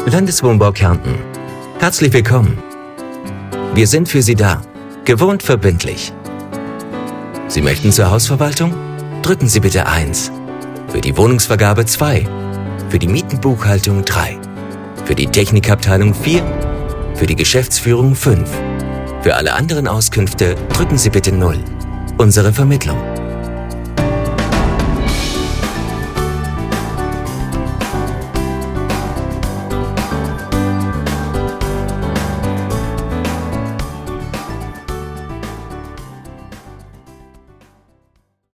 Landeswohnbau Kärnten. Herzlich willkommen. Wir sind für Sie da. Gewohnt verbindlich. Sie möchten zur Hausverwaltung? Drücken Sie bitte 1. Für die Wohnungsvergabe 2. Für die Mietenbuchhaltung 3. Für die Technikabteilung 4. Für die Geschäftsführung 5. Für alle anderen Auskünfte drücken Sie bitte 0. Unsere Vermittlung.